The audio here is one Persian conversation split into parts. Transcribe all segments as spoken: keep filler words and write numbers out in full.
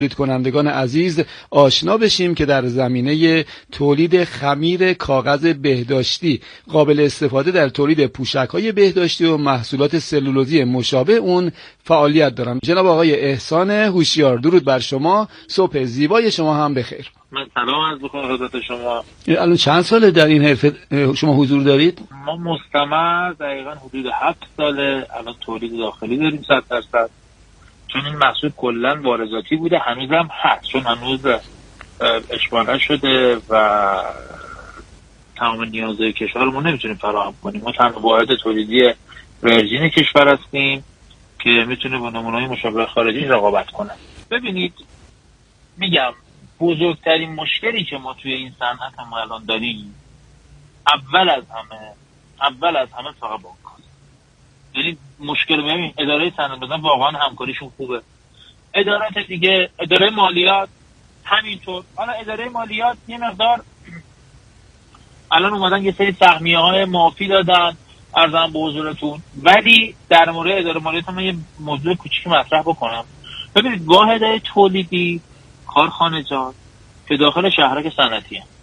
تولید کنندگان عزیز آشنا بشیم که در زمینه تولید خمیر کاغذ بهداشتی قابل استفاده در تولید پوشک‌های بهداشتی و محصولات سلولوزی مشابه اون فعالیت دارن. جناب آقای احسان هوشیار، درود بر شما، صبح زیبای شما هم بخیر. من سلام عرض می‌کنم خدمت شما. الان چند ساله در این حرفه شما حضور دارید؟ ما مستمر دقیقاً حدود هفت ساله الان تولید داخلی داریم صد درصد. چون این محصول کلاً وارداتی بوده، هنوزم هست، چون هنوز اشباع نشده و تمام نیازهای کشور رو ما نمیتونیم فراهم کنیم. ما تنها واحد تولیدی ورژین کشور هستیم که میتونه با نمونه‌های مشابه خارجی رقابت کنه. ببینید میگم بزرگترین مشکلی که ما توی این صنعت ما الان داریم اول از همه اول از همه فقط بانک هست. یعنی مشکل ببین اداره صنعت مثلا واقعا همکاریشون خوبه، ادارات دیگه اداره مالیات همینطور. حالا اداره مالیات یه مقدار الان اومدن یه سری سهمیه‌های معافی دادن ارزم به حضورتون، ولی در مورد اداره مالیات من یه موضوع کوچیک مطرح بکنم. ببینید واحدهای تولیدی کارخانجات که داخل شهرک صنعتی هستند،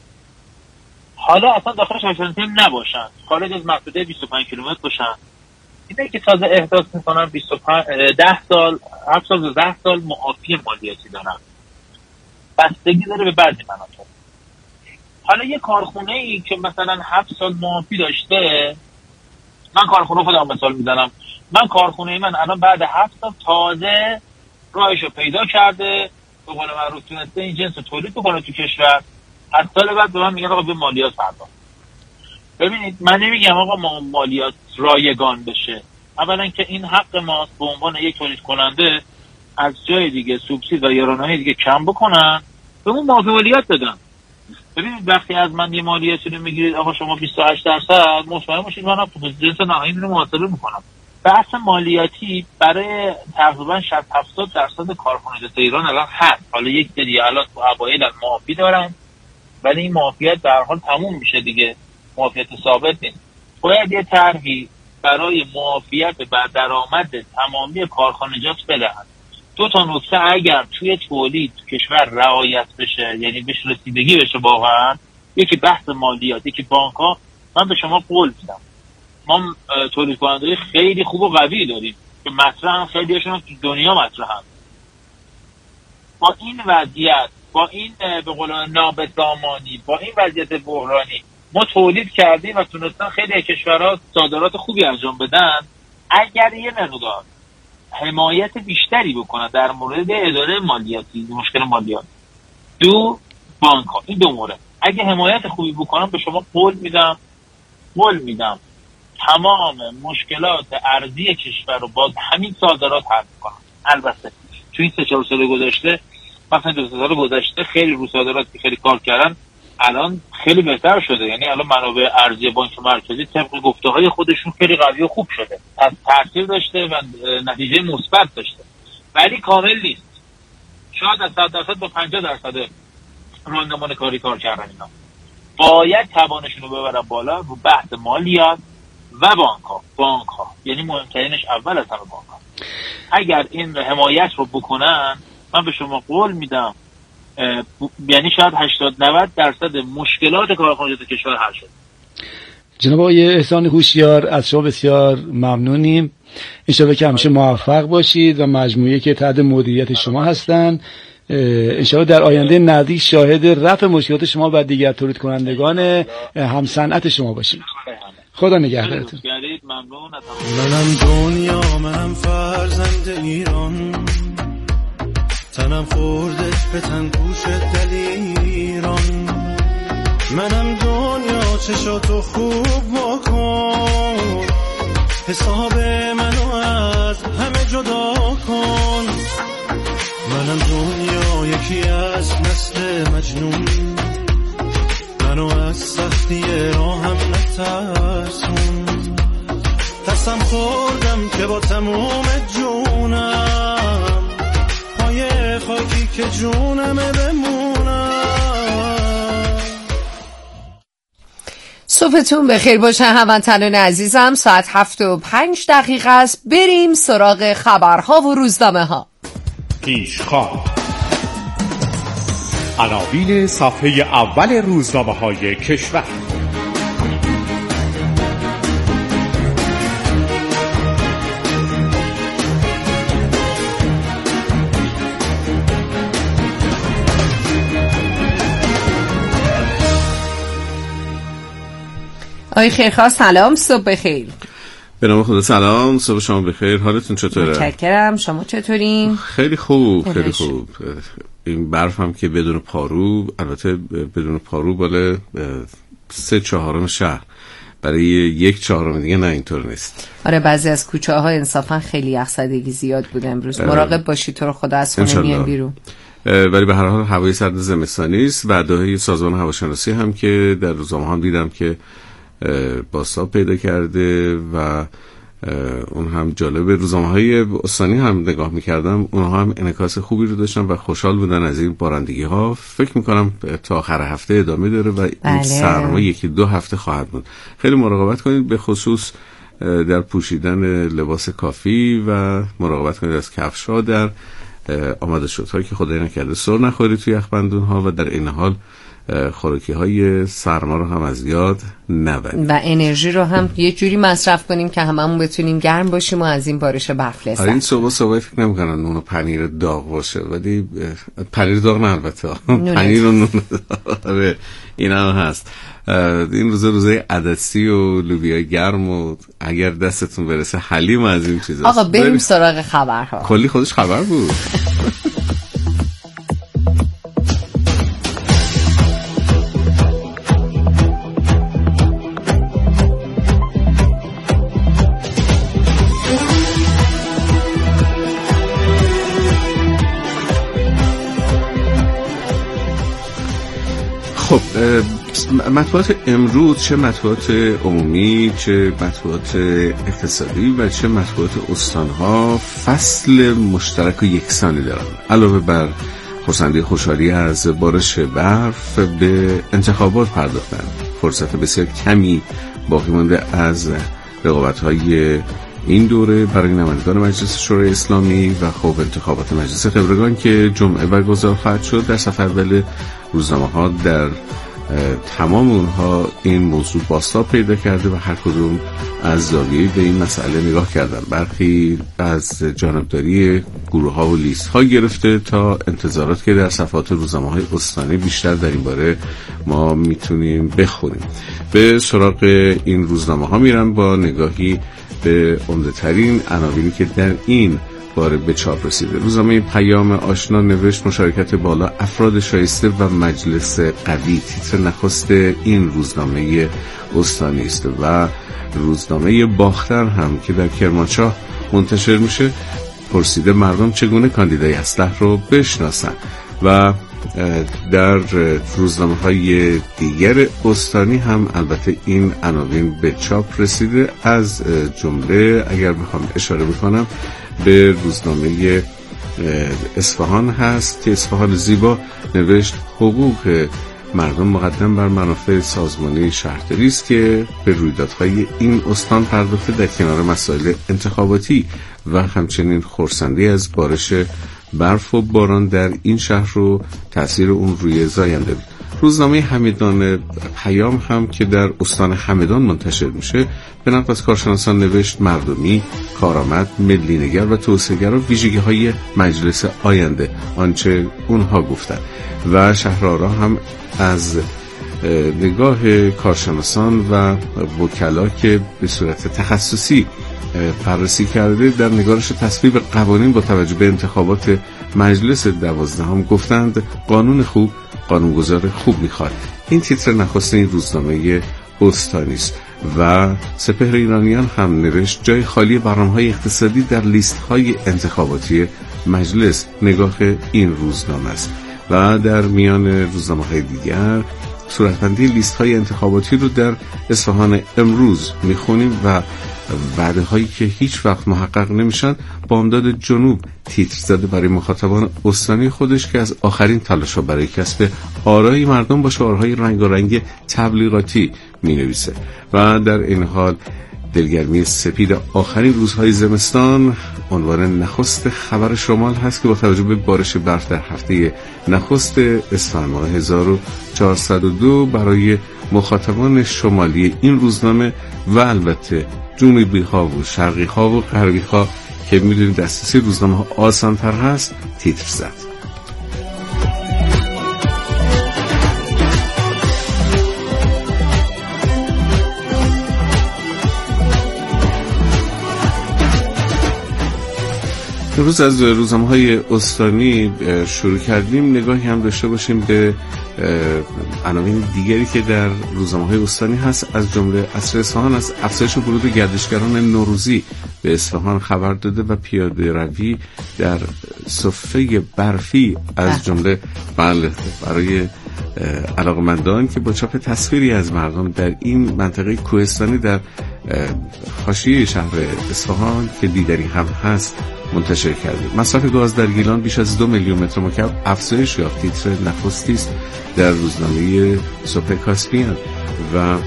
حالا اصلا داخل شهرک صنعتی نباشن، خارج از محدوده بیست و پنج کیلومتر باشن، اینه که تازه احداث میکنن بیست و پنج ده سال هفت سال ده سال معافی مالیاتی دارن. بستگی داره به بعضی مناطق. حالا یه کارخونه ای که مثلا هفت سال معافی داشته، من کارخونه خودم مثال میزنم، من کارخونه من الان بعد هفت سال تازه راهشو پیدا کرده، به قول معروف تونسته این جنس رو تولید بکنه تو کشور، از سال بعد به من میگن آقا به مالیات پرداخت. ببینید من نمیگم آقا ما مالیات رایگان بشه، اولا که این حق ماست به عنوان یک تولید کننده از جای دیگه سوبسید و یارانه‌های دیگه کم بکنن، به اون معافی مالیات بدن. ببینید وقتی از من یه مالیاتی رو میگیرید آقا شما بیست و هشت درصد، مطمئن باشید من جنس نهایی رو محاسبه میکنم. بحث مالیاتی برای تقریبا شصت هفتاد درصد کارخانجات ایران الان هست. حالا یک سری الان تو اوایل معافی دارن، ولی این معافیت در حال تموم میشه دیگه، معافیت ثابت نیست. باید یه طرحی برای معافیت بر درآمد تمامی کارخانجات بدهند. دو تا نکته اگر توی تولید تو کشور رعایت بشه، یعنی بهش رسیدگی بشه واقعا، یکی بحث مالیات، یکی بانک‌ها. من به شما قول میدم ما تولید کننده خیلی خوب و قوی داریم که مطرح هم خیلی هاشون تو دنیا مطرح هم. با این وضعیت، با این به قول نابسامانی، با این وضعیت بحرانی ما تولید کردیم و تونستن خیلی کشورها صادرات خوبی انجام بدن. اگر یه مقدار حمایت بیشتری بکنن در مورد اداره مالیاتی، مشکل مالیات، دو بانک ها، این دو مورد اگه حمایت خوبی بکنن به شما قول میدم قول میدم تمام مشکلات ارزی کشور رو با همین صادرات حل کنن. البته تو این سه چهار سال گذشته، مثلا دو سال گذشته خیلی رو صادرات خیلی کار کردن، الان خیلی بهتر شده. یعنی الان منابع ارزی بانک مرکزی طبق گفته‌های خودشون خیلی قوی و خوب شده، از تاثیر داشته و نتیجه مثبت داشته، ولی کامل نیست. شاید از صد درصد با پنجاه درصد راندمان کاری کار کردن. اینا باید توانشون رو ببرن بالا رو بحث مالیات و بانک ها. بانک ها یعنی مهمترینش اول از همه بانک ها. اگر این حمایت رو بکنن من به شما قول میدم یعنی شاید هشتاد نود درصد مشکلات کارخانجات کشور حل شد. جناب آقای احسان هوشیار از شما بسیار ممنونیم. انشاءالله که همیشه موفق باشید و مجموعه که تحت مدیریت شما هستن انشاءالله در آینده نزدیک شاهد رفع مشکلات شما و دیگر تولید کنندگان هم صنعت شما باشیم. خدا نگهدارتون. منم دنیا، منم فرزند ایران، تنم خورده به تن پوش دلیران. منم دنیا، چشاتو خوب بکن، حساب منو از همه جدا کن. منم دنیا، یکی از نسل مجنون، منو از سختی راهم نترسون. قسم خوردم که با تموم جونم پای خاکی که جونمه بمونم. صبحتون بخیر باشه هموطنان عزیزم. ساعت هفت و پنج دقیقه است. بریم سراغ خبرها و روزنامه ها. پیشخواه عناوین صفحه اول روزنامه‌های کشور. آقای خیرخواه سلام، صبح بخیر. به نام خدا سلام، صبح شما بخیر. حالتون چطوره؟ متشکرم، شما چطورین؟ خیلی خوب، خیلی خوب. این برف هم که بدون پارو، البته بدون پارو بالا سه چهارم شهر، برای یک چهارم دیگه نه اینطور نیست. آره بعضی از کوچه ها انصافا خیلی یخزدگی زیاد بوده امروز. مراقب باشید تو رو خدا از خونه میان بیرون. ولی به هر حال هوای سرد زمستانی است. وعده‌های سازمان هواشناسی هم که در روزنامه هم دیدم که بازتاب پیدا کرده و اون هم جالب. روزنامه‌های استانی هم نگاه می‌کردم، اونها هم انعکاس خوبی رو داشتن و خوشحال بودن از این بارندگی‌ها. فکر می‌کنم تا آخر هفته ادامه داره و این سرما یکی دو هفته خواهد بود. خیلی مراقبت کنید، به خصوص در پوشیدن لباس کافی و مراقبت کنید از کفش‌ها در آماده شدهایی که خدای نکرده سر نخورید توی یخبندون‌ها و در این حال خوراکی های سرما رو هم از یاد نبرید و انرژی رو هم یه جوری مصرف کنیم که هممون بتونیم گرم باشیم و از این بارش برف لذت. این صبح صبح فکر نمی‌کنن نون و پنیر داغ باشه، ولی پنیر داغ نه البته، پنیر و نون داغ اینا هست. این روزا روزای عدسی و لوبیا گرم و اگر دستتون برسه حلیم از این چیزاست. آقا بریم سراغ خبرها. کلی خودش خبر بود. خب مطبوعات امروز، چه مطبوعات عمومی، چه مطبوعات اقتصادی و چه مطبوعات استانها، فصل مشترک و یکسانی دارن. علاوه بر خرسندی خوشحالی از بارش برف، به انتخابات پرداختن. فرصت بسیار کمی باقی مانده از رقابت‌های این دوره برای نمایندگان مجلس شورای اسلامی و خب انتخابات مجلس خبرگان که جمعه برگزار خواهد شد. در صفحه اول روزنامه‌ها در تمام اونها این موضوع بازتاب پیدا کرده و هر کدوم از زاویه‌ای به این مسئله نگاه کردن. برخی از جانبداری گروه‌ها و لیست‌ها گرفته تا انتظارات که در صفحات روزنامه‌های استانی بیشتر در این باره ما میتونیم بخونیم. به سراغ این روزنامه‌ها میرم با نگاهی به عمده‌ترین عناوینی که در این باره به چاپ رسیده. روزنامه پیام آشنا نوشت مشارکت بالا افراد شایسته و مجلس قوی. تیتر نخست این روزنامه استانی است و روزنامه باختر هم که در کرمانشاه منتشر میشه پرسیده مردم چگونه کاندیدای اصلح رو بشناسن و در روزنامه های دیگر استانی هم البته این عناوین به چاپ رسیده. از جمله اگر بخوام اشاره بکنم به روزنامه اصفهان هست که اصفهان زیبا نوشت حقوق مردم مقدم بر منافع سازمانی شهرداری است که به رویدادهای این استان پرداخته در کنار مسائل انتخاباتی و همچنین خرسندی از بارش برف و باران در این شهر رو تأثیر اون روی زاینده بود. روزنامه همدان پیام هم که در استان همدان منتشر میشه به نقل از کارشناسان نوشت مردمی، کارآمد، ملی‌نگر و توسعه‌گر و ویژگی‌های مجلس آینده آنچه اونها گفتن و شهرآرا هم از نگاه کارشناسان و وکلا که به صورت تخصصی بررسی کرده در نگارش تصویب قوانین با توجه به انتخابات مجلس دوازدهم گفتند قانون خوب قانونگذار خوب میخواد. این تیتر نخست این روزنامه استانی است و سپهر ایرانیان هم نوشت جای خالی برنامه‌های اقتصادی در لیست‌های انتخاباتی مجلس نگاه این روزنامه است و در میان روزنامه‌های دیگر صورتبندی لیست‌های انتخاباتی رو در اصفهان امروز میخونیم و وعده هایی که هیچ وقت محقق نمیشن. بامداد جنوب تیتر زده برای مخاطبان استانی خودش که از آخرین تلاش‌ها برای کسب آرای مردم با شعارهای رنگارنگ تبلیغاتی می نویسه و در این حال دلگرمی سپید آخرین روزهای زمستان عنوان نخست خبر شمال هست که با توجه به بارش برف در هفته نخست اسفند ماه هزار و چهارصد و دو برای مخاطبان شمالی این روزنامه و البته جنوبی ها و شرقی ها و غربی ها که میدونید دسترسی روزنامه ها آسان تر هست تیتر زد. امروز از روزنامه‌های استانی شروع کردیم. نگاهی هم داشته باشیم به عناوین دیگری که در روزنامه‌های استانی هست. از جمله عصر اصفهان از افزایش ورود گردشگران نوروزی به اصفهان خبر داده و پیاده روی در صفه برفی از جمله بله برای علاقمندان که با چاپ تصویری از مردم در این منطقه کوهستانی در حاشیه شهر اصفهان که دیدنی هم هست منتشر کرده. مصرف گاز در گیلان بیش از دو میلیون متر مکعب افزایش یافت. تیتر نخستی است در روزنامه صبح کاسپیان. و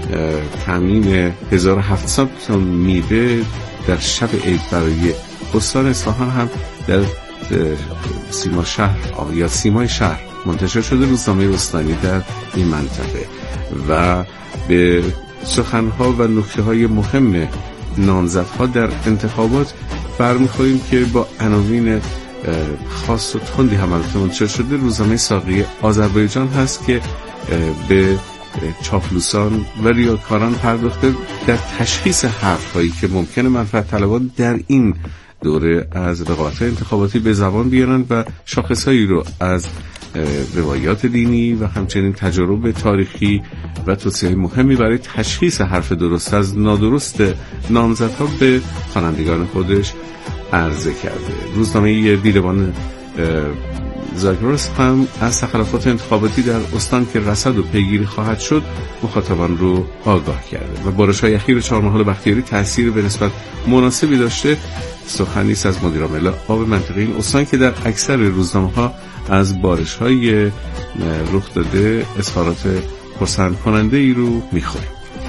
تامین هزار و هفتصد تن میوه در شب عید برای استان اصفهان هم در سیما شهر یا سیمای شهر منتشر شده. روزنامه استانی در این منطقه و به سخنها و نکته‌های مهم نامزدها در انتخابات برمیخوریم که با عناوین خاص و تندی هم منتشر شده. روزنامه ساقی آذربایجان هست که به چاپلوسان و ریاکاران پرداخته در تشخیص حرف‌هایی که ممکنه منفعت طلبان در این دوره از رقابت انتخاباتی به زبان بیارن و شاخصهایی رو از روایات دینی و همچنین تجارب تاریخی و توصیه‌های مهمی برای تشخیص حرف درست از نادرست نامزدها به خوانندگان خودش عرضه کرده. روزنامه دیدبان زاگرس هم از تخلفات انتخاباتی در استان که رصد و پیگیری خواهد شد مخاطبان رو آگاه کرده و بارش‌های اخیر چهارمحال بختیاری تأثیر به نسبت مناسبی داشته. سخنی است از مدیرعامل آب منطقه این استان که در اکثر روزنامه‌ها از بارش‌های رخ داده اظهارات پرسند کننده ای رو می‌خوریم.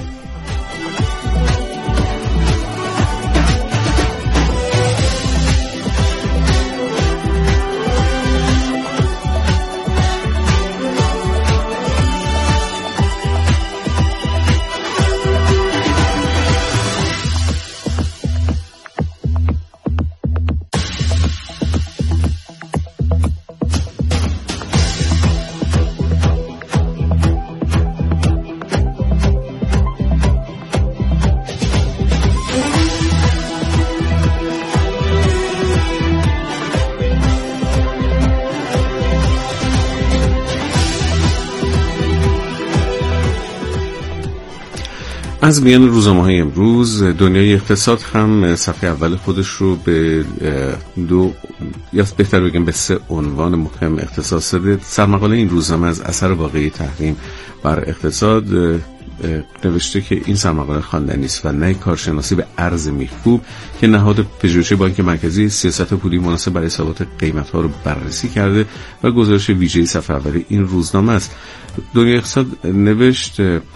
از میان روزنامه‌های امروز دنیای اقتصاد هم صفحه اول خودش رو به دو یا بهتر بگم به سه عنوان مهم اختصاص داده. سرمقاله این روزنامه از اثر واقعی تحریم بر اقتصاد نوشته که این سرمقاله خواندنی است و نه کارشناسی به ارز میخکوب که نهاد پژوهشی بانک مرکزی سیاست پولی مناسب برای ثبات قیمت‌ها رو بررسی کرده و گزارش ویژه‌ای صفحه اول این روزنامه است. دنیای اقتصاد نوشت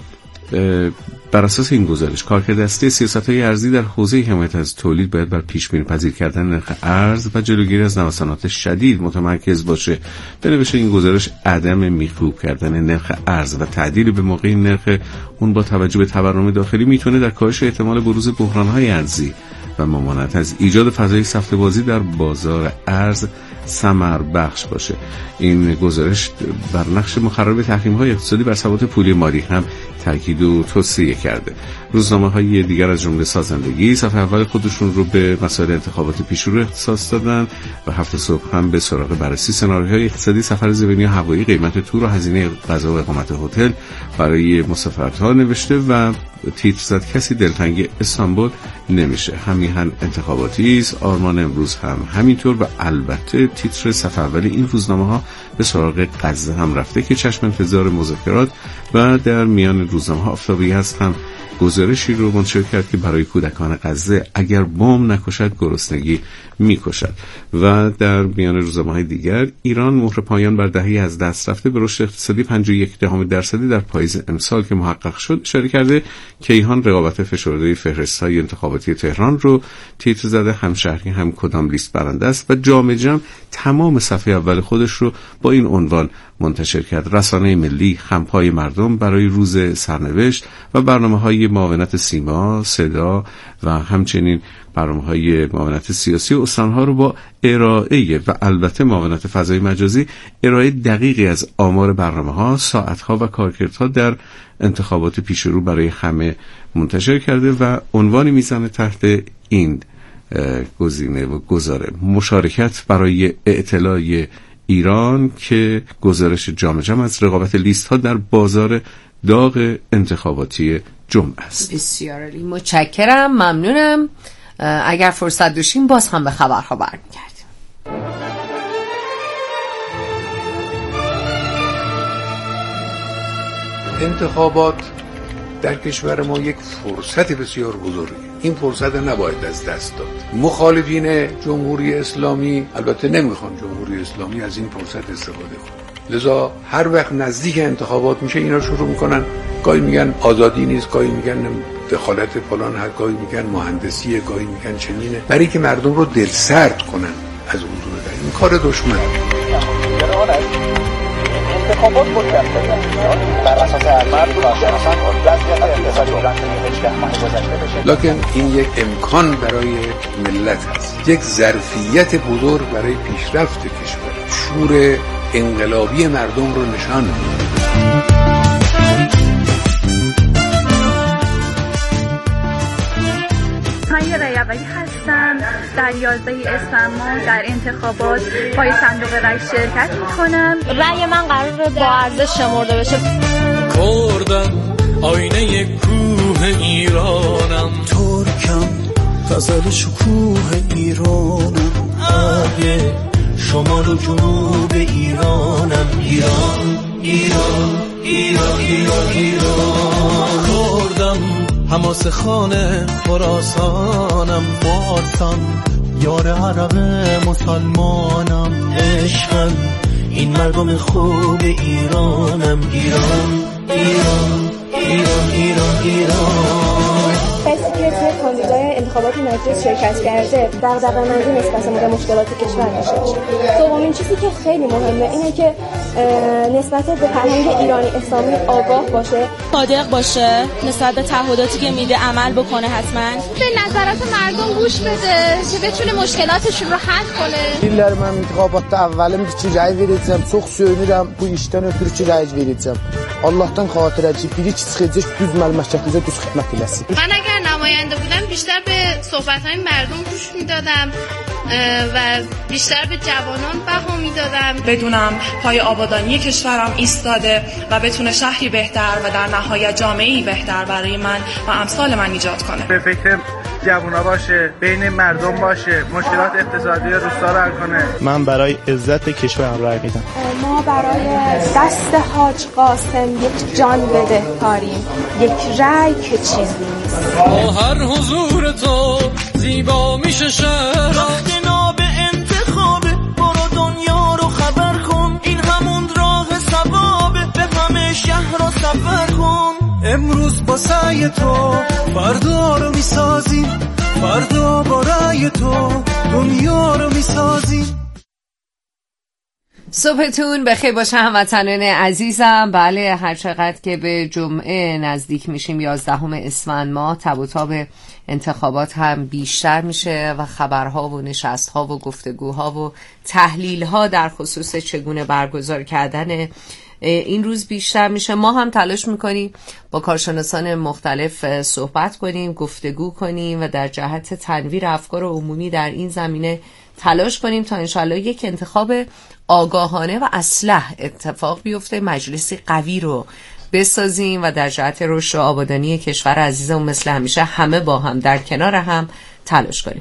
بر اساس این گزارش کارکردستی سیاست‌های ارزی در حوزه حمایت از تولید باید بر پیش‌بینی پذیر کردن نرخ ارز و جلوگیری از نوسانات شدید متمرکز باشه. در نوشته این گزارش عدم میخکوب کردن نرخ ارز و تعدیل به موقع نرخ اون با توجه به تورم داخلی میتونه در کاهش احتمال بروز بحران‌های ارزی و ممانعت از ایجاد فضای سفته‌بازی در بازار ارز ثمر بخش باشه. این گزارش بر نقش مخرب تحریم‌های اقتصادی بر ثبات پولی مالی هم تاکید و توصیه کرده. روزنامه‌های دیگر از جمله سازندگی صفحه اول خودشون رو به مسائل انتخابات پیشرو اختصاص دادن و هفته صبح هم به سراغ بررسی سناریوهای اقتصادی سفر زمینی و هوایی، قیمت تور و هزینه غذا و اقامت هتل برای مسافرت‌ها نوشته و تیتر زد کسی دلتنگ استانبول نمیشه، همیهن انتخاباتی است. آرمان امروز هم همینطور و البته تیتر صفحه اول این روزنامه‌ها به سراغ غزه هم رفته که چشم انتظار مذاکرات و در میان روزنامه‌ها آفتابی هست هم گزارشی رو منتشر کرد که برای کودکان غزه اگر بمب نکشد گرسنگی میکشد. و در میان روزنامه‌های دیگر ایران مهر پایان بر دهه از دست رفته به رشد اقتصادی پنجاه و یک دهم درصدی در پاییز امسال که محقق شد اشاره کرده کیهان رقابت فشرده فهرست‌های انتخاباتی تهران رو تیتر زده، هم شهری هم کدام لیست برنده است و جامعه جمع تمام صفحه اول خودش رو با این عنوان منتشر کرد. رسانه ملی خمپای مردم برای روز سرنوشت و برنامه‌های معاونت سیما، صدا و همچنین برنامه‌های معاونت سیاسی و استان‌ها رو با ارائه و البته معاونت فضای مجازی ارائه دقیقی از آمار برنامه‌ها، ساعت‌ها و کارکردها در انتخابات پیش رو برای همه منتشر کرده و عنوانی میزنه تحت این گزینه و گزاره: مشارکت برای اطلاع ایران، که گزارش جامع جمع از رقابت لیست ها در بازار داغ انتخاباتی جمعه است. بسیار عالی، متشکرم، ممنونم. اگر فرصت داشتیم باز هم به خبرها برمیگردیم. انتخابات در کشور ما یک فرصت بسیار بزرگه. این فرصت نباید از دست داد. مخالفین جمهوری اسلامی البته نمیخوان جمهوری اسلامی از این فرصت استفاده کنه، لذا هر وقت نزدیک انتخابات میشه اینا شروع میکنن، گاهی میگن آزادی نیست، گاهی میگن دخالت فلان، هر گاهی میگن مهندسیه، گاهی میگن چنینه، برای که مردم رو دلسرد کنن از حضور در این کار دشمن. انتخابات متفقه بر اساس علامت لکن این یک امکان برای ملت است، یک ظرفیت بزرگ برای پیشرفت کشور، شور انقلابی مردم رو نشان میده. من یه ریوی هستم، در یازده اسفند ماه در انتخابات پای صندوق رای شرکت میکنم. رای من قراره با ارزش شمرده بشه. کردم آینه کوه ایرانم، ترکم غزل شکوه ایرانم، آبه شمال و جنوب ایرانم، ایران ایران ایران ایران ایران کردم حماس خانه خراسانم، فارسم یار عرب مسلمانم، عشقم این مردم خوب ایرانم، ایران ایران ایران ایران ایران کسی که توی کاندیدای انتخابات مجلس شرکت کرده دغدغه‌مندی نسبت به مشکلات کشور داشته باشه. دومین چیزی که خیلی مهمه اینه که نسبت به فرهنگ ایرانی اسلامی آگاه باشه، صادق باشه، نسبت به تعهداتی که میده عمل بکنه، حتما به نظرات مردم گوش بده که بتونه مشکلاتشون رو حل کنه. İller mən intiqabatda əvvəlim ki, rəy verəcəm, çox söyünürəm, bu işdən ötürü ki, rəy verəcəm. Allahdan xatirə ki, biri ki çıxacaq düz məmləkətimizə düz xidmət eləsin. من اگر نماینده بودم بیشتر به صحبت‌های مردم گوش میدادم و بیشتر به جوانان بها میدادم، بدونم پای آبادانی کشورم ایستاده و بتونه شهری بهتر و در نهایت جامعه‌ای بهتر برای من و امثال من ایجاد کنه. به فکر جوونا باشه، بین مردم باشه، مشکلات اقتصادی روستا رو حل کنه. من برای عزت کشورم رای میدم. ما برای دست حاج قاسم یک جان بده کاریم، یک رای که چیزی نیست. با هر حضور تو زیبا میشه شهر، وقتی ناب انتخابه برو دنیا رو خبر کن، این همون راه ثوابه، به همه شهر رو سفر کن. امروز با سعی تو فردا رو میسازیم، فردا با رأی تو دنیا رو میسازیم. صبحتون بخیر باشه هموطنان عزیزم. بله، هر چقدر که به جمعه نزدیک میشیم، یازدهم اسفند ماه، تب و تاب انتخابات هم بیشتر میشه و خبرها و نشستها و گفتگوها و تحلیلها در خصوص چگونه برگزار کردن این روز بیشتر میشه. ما هم تلاش میکنیم با کارشناسان مختلف صحبت کنیم، گفتگو کنیم و در جهت تنویر افکار عمومی در این زمینه تلاش کنیم تا انشالله یک انتخاب آگاهانه و اصلح اتفاق بیفته، مجلسی قوی رو بسازیم و در جهت رشد و آبادانی کشور عزیزمون مثل همیشه همه با هم در کنار هم تلاش کنیم.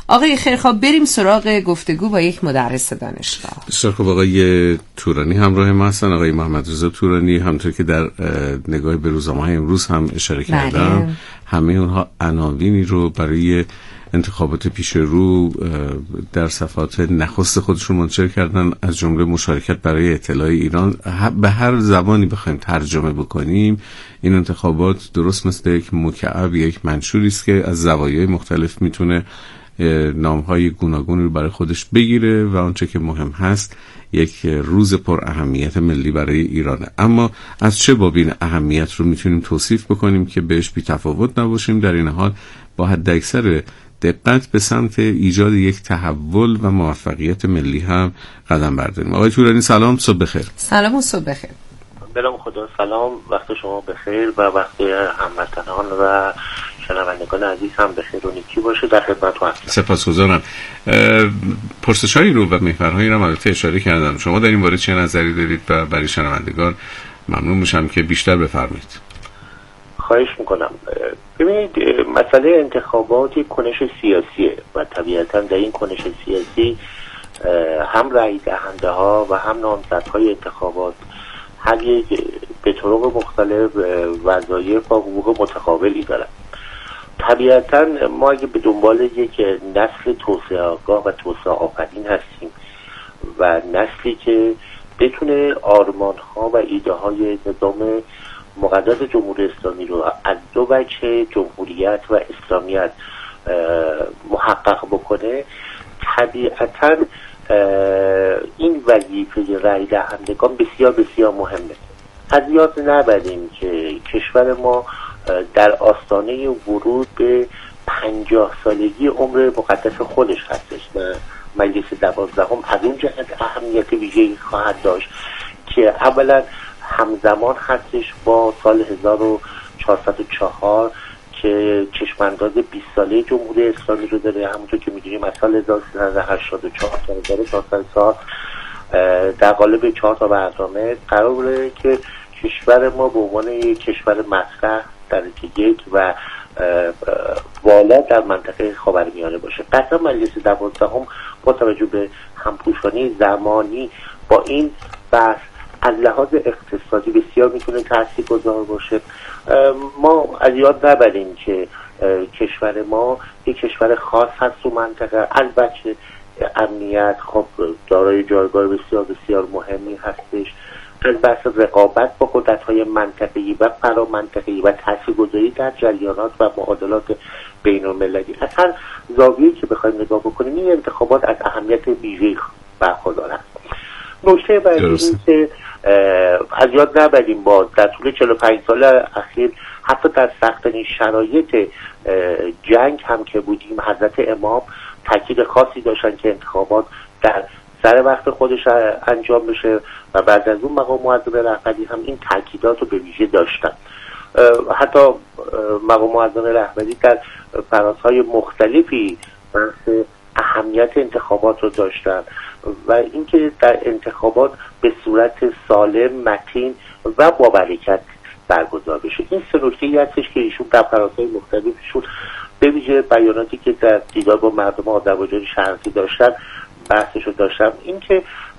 آقای خیرخواه بریم سراغ گفتگو با یک مدرس دانشگاه. بسیار خوب، آقای تورانی همراه ما هستن. آقای محمد رضا تورانی، همونطور که در نگاه به روزنامه‌های امروز هم اشاره کردم، همه اونها عناوینی رو برای انتخابات پیش رو در صفحات نخست خودشون منتشر کردن، از جمله مشارکت برای اطلاع ایران. به هر زبانی بخوایم ترجمه بکنیم این انتخابات درست مثل یک مکعب، یک منشوری است که از زوایای مختلف میتونه نامهای گوناگونی رو برای خودش بگیره و آنچه که مهم هست یک روز پر اهمیت ملی برای ایرانه. اما از چه باب این اهمیت رو میتونیم توصیف بکنیم که بهش بی تفاوت نباشیم، در این حال با حداکثر دقت به سمت ایجاد یک تحول و موفقیت ملی هم قدم برداریم. آقای تورانی سلام، صبح بخیر. سلام و صبح بخیر. بلام خدا، سلام، وقت شما بخیر و وقت هموطنان و شنوندگان عزیز هم بخیر و نیکی باشه. در خدمتتون هستم. سپاسگزارم. پرسش‌هایی رو و محورهایی رو البته اشاره کردم، شما در این باره چه نظری دارید و برای شنوندگان ممنون میشم که بیشتر بفرمایید. خواهش میکنم. ببینید، مسئله انتخابات یک کنش سیاسیه و طبیعتا در این کنش سیاسی هم رای دهنده ها و هم نامزدهای انتخابات هر یک به طرق مختلف وظایف و حقوق متقابلی دارن. طبیعتا ما اگه به دنبال یک نسل توسعه آگاه و توسعه آفرین هستیم و نسلی که بتونه آرمان ها و ایده های نظام مقدس جمهوری اسلامی رو از دو وجه جمهوریت و اسلامیت محقق بکنه، طبیعتا این وظیفه رای دهندگان بسیار بسیار مهمه. از یاد نبریم که کشور ما در آستانه ورود به پنجاه سالگی عمر مقدس خودش هستش و مجلس دوازدهم از اون جهت اهمیت ویژه‌ای خواهد داشت که اولا همزمان هستش با سال هزار و چهارصد و چهار که چشمانداز بیست ساله جمهوری اسلامی رو داره. همونطور که می‌دونیم از سال هزار و سیصد و هشتاد و چهار تا هزار و چهارصد سال در قالب چهار تا برنامه قراره که کشور ما به عنوان یک کشور مطرح درجه یک و والا در منطقه خاورمیانه باشه. قطعا مجلس دوازدهم با توجه به همپوشانی زمانی با این بحث از لحاظ اقتصادی بسیار میتونه تاثیرگذار باشه. ما از یاد نبریم که کشور ما یک کشور خاص هست تو منطقه. البته امنیت خب دارای جایگاه بسیار بسیار مهمی هستش. از بحث رقابت با قدرت‌های منطقه‌ای و فرامنطقه‌ای و تاثیرگذاری در جریانات و معادلات بین‌المللی، از هر زاویه‌ای که بخوایم نگاه بکنیم این انتخابات از اهمیت ویژه‌ای برخوردار است. نکته بعدی این که از یاد نبریم با در طول چهل و پنج سال اخیر حتی در سخت‌ترین شرایط جنگ هم که بودیم حضرت امام تاکید خاصی داشتن که انتخابات در سر وقت خودش انجام بشه و بعد از اون مقام معظم رهبری هم این تاکیدات رو به ویژه داشتن. حتی مقام معظم رهبری در فرازهای مختلفی بحث اهمیت انتخابات رو داشتن و اینکه در انتخابات به صورت سالم، متین و با برکت برگزار بشه. این سه نکته‌ای هستش که ایشون در فرازهای مختلفشون به ویژه بیاناتی که در دیدار با مردم آذربایجان شرقی داشتن بحثشو داشتم. اینکه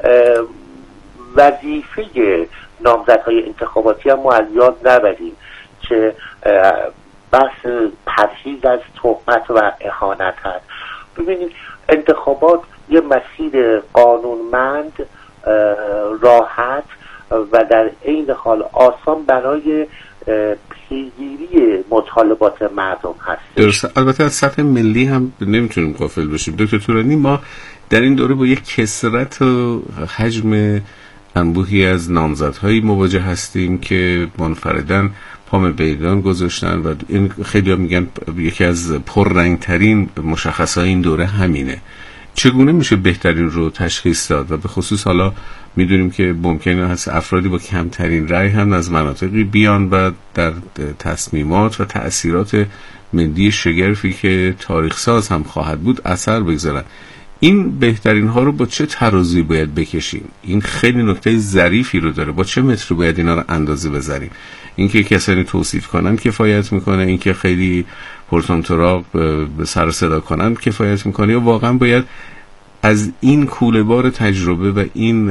وظیفه نامزدهای انتخاباتی هم ما از یاد نبریم که بحث پرهیز از تهمت و اهانت هست. ببینید انتخابات یه مسیر قانونمند، راحت و در عین حال آسان برای پیگیری مطالبات مردم هست. درسته. البته از سطح ملی هم نمیتونیم غافل بشیم. دکتر تورانی، ما در این دوره با یک کثرت و حجم انبوهی از نامزدهایی مواجه هستیم که منفرداً پام بیگان گذاشتن و این خیلی ها میگن یکی از پررنگترین مشخصهای این دوره همینه. چگونه میشه بهترین رو تشخیص داد و به خصوص حالا میدونیم که ممکنه هست افرادی با کمترین رأی هم از مناطقی بیان و در تصمیمات و تأثیرات ملی شگرفی که تاریخ ساز هم خواهد بود اثر بگذارن. این بهترین ها رو با چه ترازویی باید بکشیم؟ این خیلی نکته ظریفی رو داره. با چه متری باید اینا رو اندازه بذاریم؟ اینکه کسانی توصیف کنن کفایت میکنه، اینکه خیلی پرتونتراق به سر صدا کنن کفایت میکنه، یا واقعا باید از این کوله‌بار تجربه و این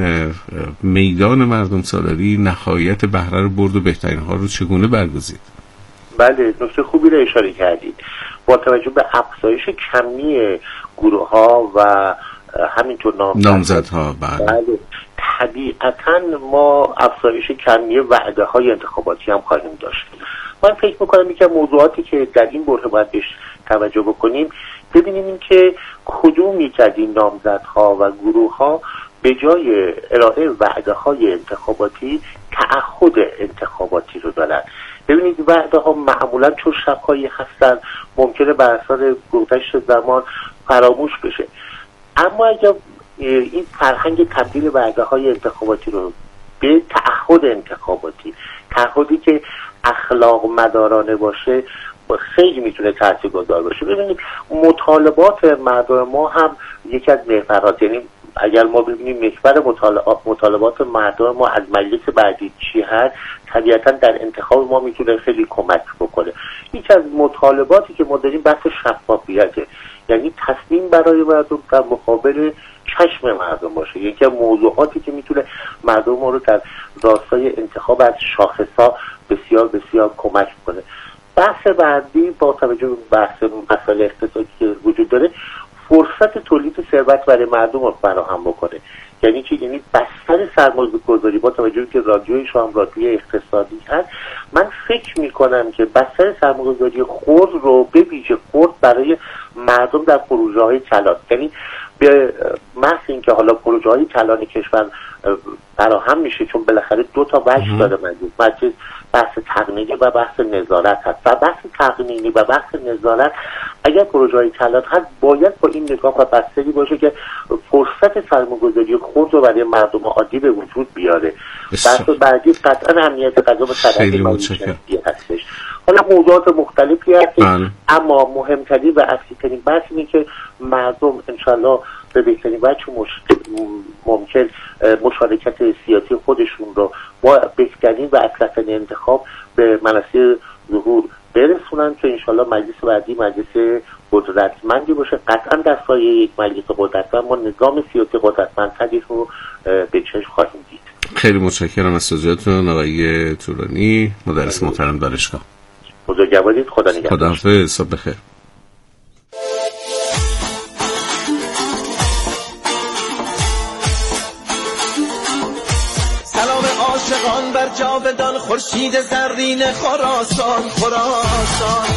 میدان مردم سالاری نهایت بهره رو برد و بهترین ها رو چگونه برگزید؟ بله، نکته خوبی رو اشاره کردید. با توجه به افزایش کمی گروه ها و همینطور نامزدها، بله، طبیعتاً ما افزایش کمی وعده های انتخاباتی هم خواهیم داشت. من فکر میکنم یکی از موضوعاتی که در این بره باید بهش توجه بکنیم، ببینیم این که کدوم یک از این نامزدها و گروه ها به جای ارائه وعده های انتخاباتی تعهد انتخاباتی رو دارن. ببینید وعده ها معمولا چون شبهایی هستن ممکنه بر اثر گذشت زمان فراموش بشه، اما اگر این فرهنگ تبدیل وعده های انتخاباتی رو به تعهد انتخاباتی، تعهدی که اخلاق مدارانه باشه، خیلی میتونه تاثیرگذار باشه. ببینید مطالبات مردم ما هم یکی از محورات، یعنی اگر ما ببینیم محور مطالبات مردم ما از مجلس بعدی چی هست، طبیعتا در انتخاب ما میتونه خیلی کمک بکنه. یکی از مطالباتی که ما داریم بحث شفافیته، یعنی تصمیم برای مردم در مقابل چشم مردم باشه. یکی از موضوعاتی که میتونه مردم ما رو در راستای انتخاب از شاخص‌ها بسیار بسیار کمک کنه. بحث بعدی با توجه به بحث مسائل اقتصادی که وجود داره، فرصت تولید ثروت برای مردم رو فراهم بکنه. یعنی چی؟ یعنی بستر سرمایه‌گذاری. با توجه که رادیوی شما رادیوی اقتصادی هست، من فکر میکنم که بستر سرمایه‌گذاری خرد رو به ویژه خرد برای مردم در پروژه‌های کلان، یعنی به محض اینکه حالا پروژه‌های کلان کشور فراهم میشه، چون بالاخره دو تا وجه داره مجلس، بحث تقنینی و بحث نظارت هست. و بحث تقنینی و بحث نظارت اگر پروژه‌های کلان هست باید با این نگاه و بستری باشه که فرصت سرمایه‌گذاری خرد رو برای مردم عادی به وجود بیاره. بحث بعدی قطعا امنیت غذا و صنعت معیشتی هستش. حالا موضوعات مختلفی هست، اما مهمترین و اصلی‌ترین بحث اینه که مردم انشالله به بهترین وجه ممکن مشارکت سیاسی خودشون رو با بهترین و اصلی‌ترین انتخاب به منصه ظهور برسونن که انشالله مجلس بعدی مجلس قدرتمندی باشه. قطعا در سایه یک مجلس قدرتمند ما نظام سیاسی قدرتمندتری رو به چشم خواهیم دید. خیلی متشکرم از توضیحاتتون آقای تورانی، مدرس محترم دانشگاه. بزرگوارید، خدا نگهدار. خداحافظ، صبح بخیر. سلام عاشقان بر جاودان خورشید زرین خراسان خراسان.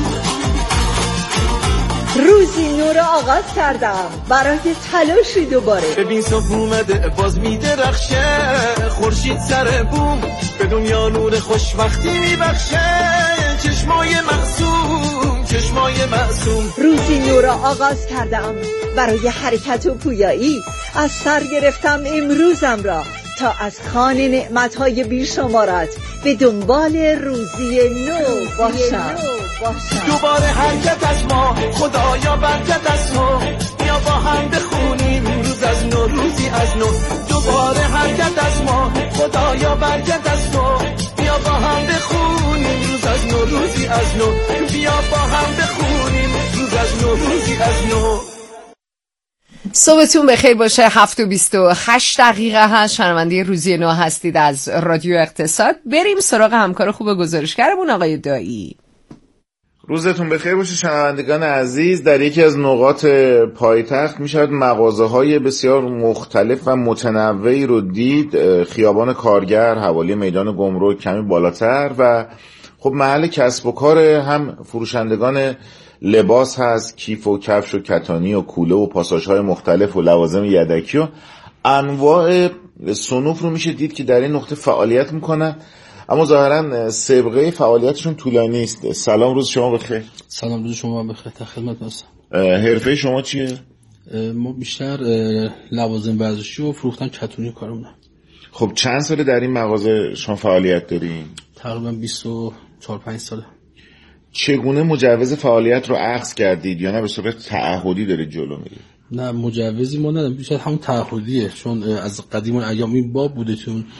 روزی نور آغاز کردم برای تلاشی دوباره. ببین صبح اومده باز میدرخشه، خورشید سر بوم به دنیا نور خوشبختی میبخشه. چشمای معصوم چشمای معصوم. روزی نور آغاز کردم برای حرکت و پویایی. از سر گرفتم امروزم را تا از خان نعمتهای بیشمارت به دنبال روزی نو باشم. دوباره حرکت از ما، خدایا برکت از ما. بیا با هم بخونیم روز از نو، روزی از نو. دوباره حرکت از ما، خدایا برکت از ما. بیا با هم بخونیم روز از نو، روزی از نو. بیا با هم بخونیم روز از نو، روزی از نو. صبحتون بخیر باشه. هفت و بیست و هشت دقیقه هست. شنونده روزی نو هستید از رادیو اقتصاد. بریم سراغ همکار خوب گزارشگرمون آقای دایی. روزتون بخیر باشه شنوندگان عزیز. در یکی از نقاط پایتخت میشود مغازه‌های بسیار مختلف و متنوعی رو دید. خیابان کارگر حوالی میدان گمرک کمی بالاتر و خب محل کسب و کار هم فروشندگان لباس هست، کیف و کفش و کتانی و کوله و پاساژهای مختلف و لوازم یدکی و انواع صنوف رو میشه دید که در این نقطه فعالیت میکنن، اما ظاهرا سابقه فعالیتشون طولانی است. سلام، روز شما بخیر. سلام، روز شما بخیر. تا خدمت هستم. حرفه شما چیه؟ ما بیشتر لوازم ورزشی و فروختن کتونی کارمونه. خب چند ساله در این مغازه شما فعالیت دارین؟ تقریبا بیست و چهار پنج ساله. چگونه مجوز فعالیت رو اخذ کردید یا نه به صورت تعهدی دارید جلو میرید؟ نه، مجوزی ما نداریم، بیشتر همون تعهدیه، چون از قدیم ایام این باب بوده چون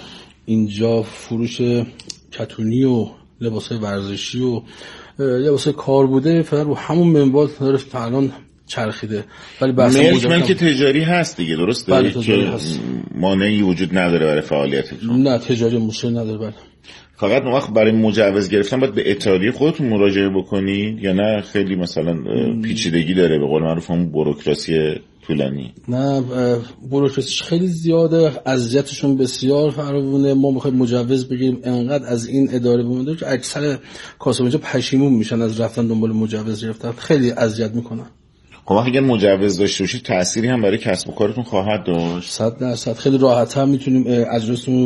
اینجا فروش کتونی و لباس ورزشی و لباس کار بوده فقط رو همون منوال داره فعلا چرخیده. ولی بحث ملک ملک تجاری هست دیگه، درسته؟ بله تجاری هست. مانعی وجود نداره برای فعالیتتون؟ نه تجاری مشکل نداره. بله. فقط اون وقت برای مجوز گرفتن باید به اتحادیه خودتون مراجعه بکنید یا نه خیلی مثلا پیچیدگی داره به قول معروف اون بوروکراسی طولانی؟ نه بوروکراسیش خیلی زیاده، اذیتشون بسیار فراوونه. ما میخوایم مجوز بگیریم انقدر از این اداره بمونده که اکثر کاسب اینجا پشیمون میشن از رفتن دنبال مجوز گرفتن، خیلی اذیت میکنن. خب اگه مجوز داشته باشید تأثیری هم برای کسب و کارتون خواهد داشت؟ صد درصد. خیلی راحت‌تر میتونیم اجناسمون